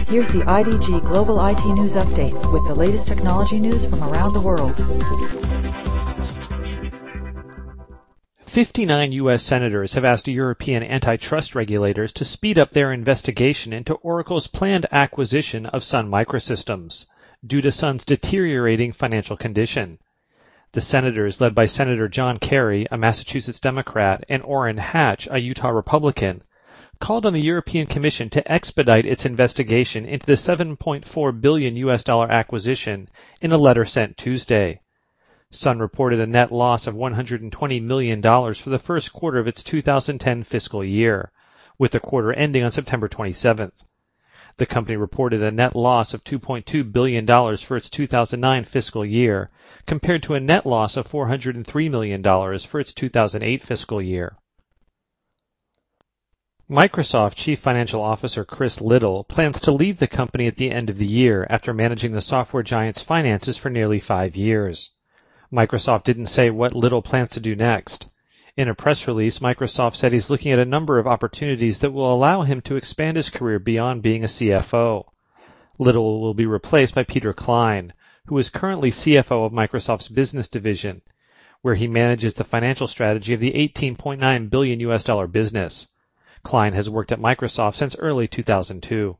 Here's the IDG Global IT News Update with the latest technology news from around the world. 59 U.S. senators have asked European antitrust regulators to speed up their investigation into Oracle's planned acquisition of Sun Microsystems, due to Sun's deteriorating financial condition. The senators, led by Senator John Kerry, a Massachusetts Democrat, and Orrin Hatch, a Utah Republican, called on the European Commission to expedite its investigation into the $7.4 billion acquisition in a letter sent Tuesday. Sun reported a net loss of $120 million for the first quarter of its 2010 fiscal year, with the quarter ending on September 27th. The company reported a net loss of $2.2 billion for its 2009 fiscal year, compared to a net loss of $403 million for its 2008 fiscal year. Microsoft Chief Financial Officer Chris Liddle plans to leave the company at the end of the year after managing the software giant's finances for nearly 5 years. Microsoft didn't say what Liddle plans to do next. In a press release, Microsoft said he's looking at a number of opportunities that will allow him to expand his career beyond being a CFO. Liddle will be replaced by Peter Klein, who is currently CFO of Microsoft's business division, where he manages the financial strategy of the $18.9 billion business. Klein has worked at Microsoft since early 2002.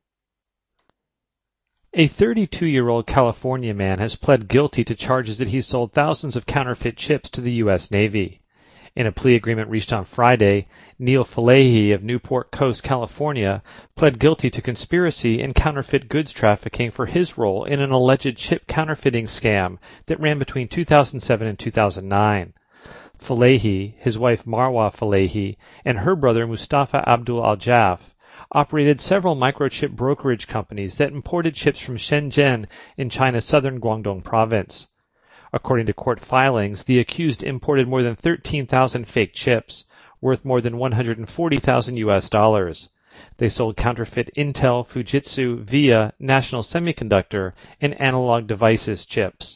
A 32-year-old California man has pled guilty to charges that he sold thousands of counterfeit chips to the U.S. Navy. In a plea agreement reached on Friday, Neil Falahy of Newport Coast, California, pled guilty to conspiracy and counterfeit goods trafficking for his role in an alleged chip counterfeiting scam that ran between 2007 and 2009. Falahy, his wife Marwa Falahy, and her brother Mustafa Abdul Al-Jaff operated several microchip brokerage companies that imported chips from Shenzhen in China's southern Guangdong province. According to court filings, the accused imported more than 13,000 fake chips, worth more than $140,000. They sold counterfeit Intel, Fujitsu, VIA, National Semiconductor, and Analog Devices chips.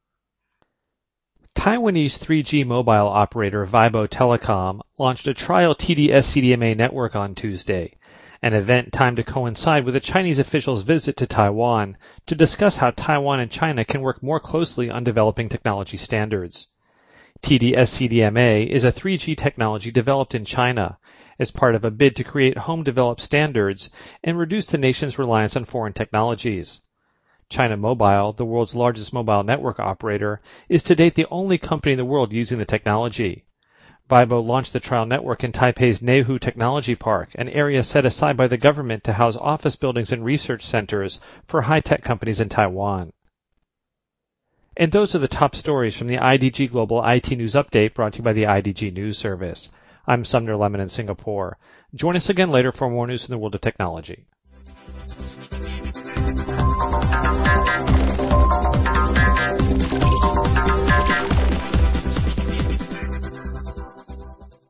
Taiwanese 3G mobile operator Vibo Telecom launched a trial TD-SCDMA network on Tuesday, an event timed to coincide with a Chinese official's visit to Taiwan to discuss how Taiwan and China can work more closely on developing technology standards. TD-SCDMA is a 3G technology developed in China as part of a bid to create home-developed standards and reduce the nation's reliance on foreign technologies. China Mobile, the world's largest mobile network operator, is to date the only company in the world using the technology. Vibo launched the trial network in Taipei's Neihu Technology Park, an area set aside by the government to house office buildings and research centers for high-tech companies in Taiwan. And those are the top stories from the IDG Global IT News Update brought to you by the IDG News Service. I'm Sumner Lemon in Singapore. Join us again later for more news in the world of technology.